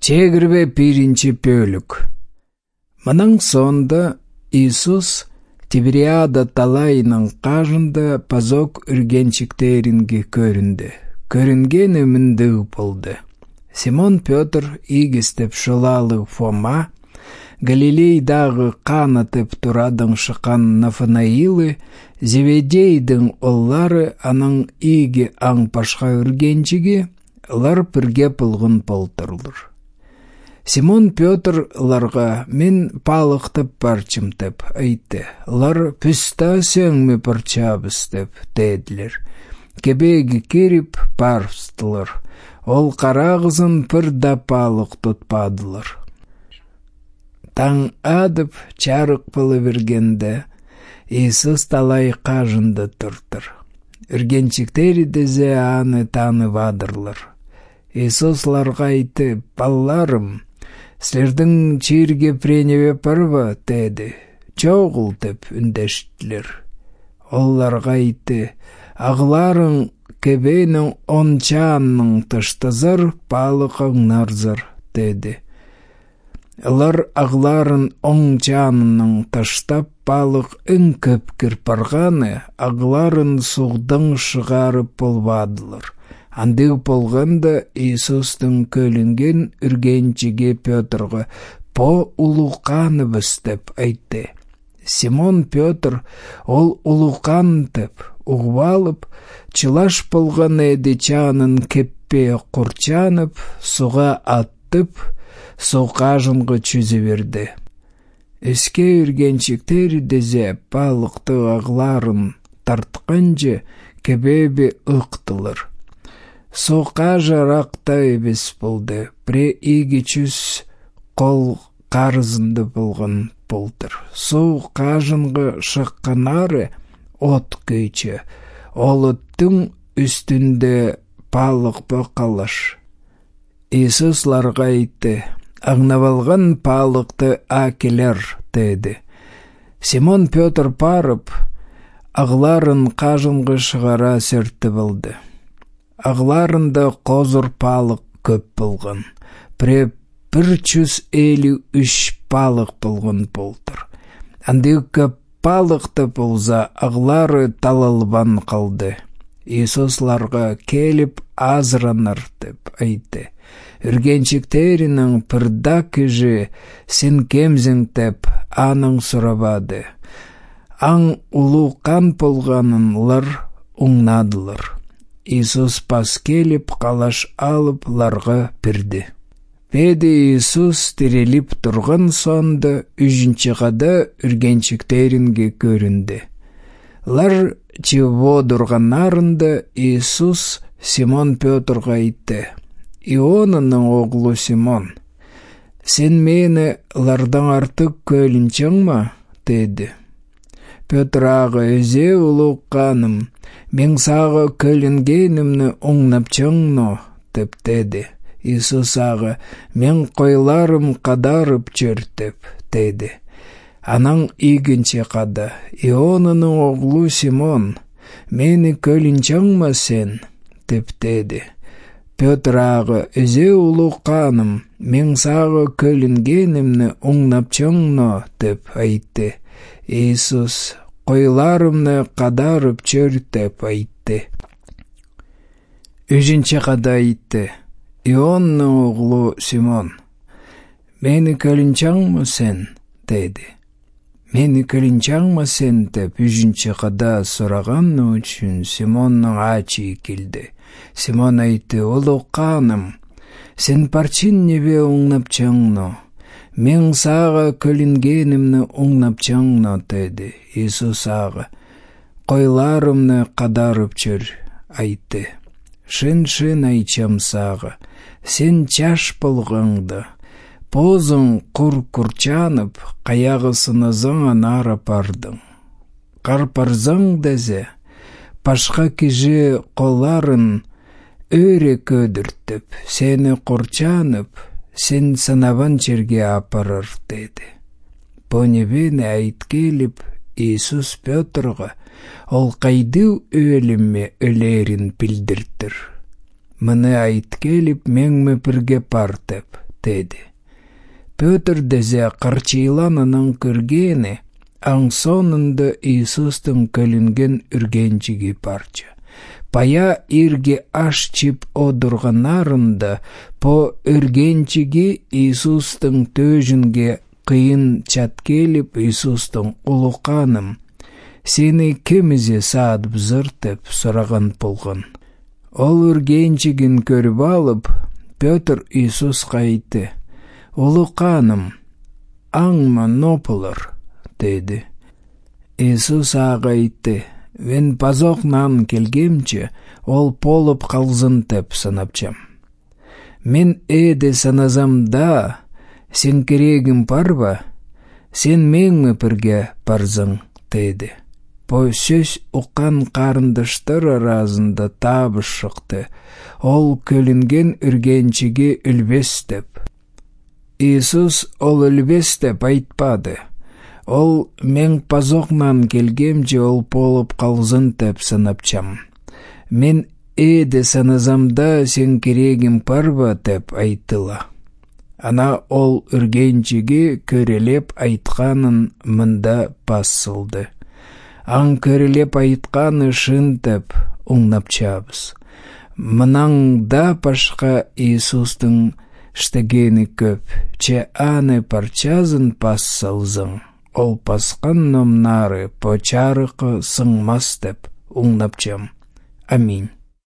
Чегірбе пиринчи пөлік. Мұның сонда Иисус Тибериада талайының қажында пазок үргенчіктерінге көрінді. Көрінген өмінді болды. Симон Петр игістіп шылалы Фома, Галилейдағы қанатып тұрадың шыққан Нафанаилы, Зеведейдің оллары аның иге аң пашқа үргенчіге, лар пірге пылғын полтырлыр. Симон Петр ларға мен палықтып парчымтып айтты. Лар пүста сөңмі парчабыстып деділер. Кебегі керіп парстылыр. Ол қарағызын пырда палық тұтпадылыр. Таң адып чарық пылы бергенде, Иисус талай қажынды тұртыр. Үргенчіктері дезе аны таны вадырлыр. Иисус ларға айты, балларым, сілердің чирге преневе парва, деді. Чоғыл деп үндештілер. Оларға айты, ағыларың кебенің ончанның тыштызыр, палықың нарзыр, деді. Лар ағыларын ончанның тыштап, палық үн көпкір парғаны, ағыларын суғдың шығарып болвадылыр. Андығы болғанда Иисустың көлінген үргенчіге Петрға по ұлуқаны бүстіп айтты. Симон Петр ол ұлуқан тіп, ұғвалып, чылаш болған әді чанын кеппе құрчанып, суға аттып, соқажынғы чүзі берді. Өске үргенчіктері дезе балықты ағларын тартқанжы кебебе ұқтылыр. Соқа жарақта ebes болды, пре иге чүз қол қарызынды болған болдыр. Соқа жынғы шыққанары от көйчі, олыттың үстінде палық бұқалыш. Иисус ларға айтты, ағнавалған палықты әкелер, деді. Симон Петр парып, ағларын қажынғы шығара сөртті болды. Ағларында қозыр палық көп болған. Пре 153 палық болған болдыр. Андығы көп палықты болса ағлары талалбан қалды. Иисусларға келіп азыраныр деп айтты. Үргенчіктерінің пырда кіжі сен кемзің деп аның сұрабады. Аң ұлуқан болғанын лар ұңнадылыр. Иисус пас келіп қалаш алып ларға пірді. Педі Иисус тереліп тұрған сонда үшінші қада үргенчіктерінге көрінді. Лар чево дұрғанарында Иисус Симон Петрға айтты. Ионының оғлы Симон, сен мені лардан артық көлінчің ма? Деді. Петр аға өзе ұлыққаным, мен саға көлінгенімні оңнапчыңно, деп деді. Иисус аға, мен қойларым қадарып чөртіп, деді. Анаң игінші қада, Ионының оғлы Симон, мені көлінчің ма сен? Деп деді. Петр аға, өзе ұлыққаным, мен саға көлінгенімні оңнапчыңно, деп айтты. Иисус қойларымны қадарып чөртіп айтты. Үшінші қада айтты. Ионның оғлы Симон, мені көлінчің ма сен? Деді. Мені көлінчің ма сен? Деп үшінші қада сұрағаны үшін Симонның ачы келді. Симон айтты, ұлыққаным, сен парчин небе оңнапчыңно? Мен саға көлінгенімні оңнапчыңно, деді. Иисус аға, қойларымны қадарып чөр, айтты. Шын айтчам саға, сен чаш болғаңды, позың құр-құрчанып, қаяғысынызың анара пардың. Қарпарзың дезе, пашқа кежі қоларын өре көдіртіп, сені құрчанып, сен сынаван черге апарыр, деді. Понебені айт келіп, Иисус Петрға ол қайдыу өліме өлерін білдірттір. Мұны айт келіп, меңмі бірге партып, dedi. Pötür deze qarçıylanının kürgeni, aң sonunda Иисустың көлінген үргенчігі парча. Пая ирге аш чип одырғанарында, по үргенчігі Иисустың төжінге қиын чат келіп, Иисустың ұлықаным, сені кемізе садып зыртып сұраған болған. Ол үргенчігін көріп алып, Петр Иисусқа айтты: «Ұлықаным, аңма нопылыр», dedi. Иисус аға айтты: «Мен пазоқнан келгемче, ол полып қалзын теп санапчам. Мен эде саназамда, сен керегім парба, сен меңі бірге парзың», dedi. По сөз ұққан қарындаштар арасында табыш шықты. Ол көлінген үргенчіге үлбес деп. Иисус ол үлбес деп айтпады. Ол мен пазоқнан келгемче ол полып қалзын теп санапчам. Мен эде саназамда сен керегім парба деп айтыла. Ана ол үргенчіге көрелеп айтқанын мында басылды. Аң көрелеп айтқаны шын теп оңнапчабыз. Мынаңда пашқа Иисустың штегені көп, че аны парчазын пассалзың. Ол пасқан номнары по чарықы сыңмас деп оңнапчам. Аминь.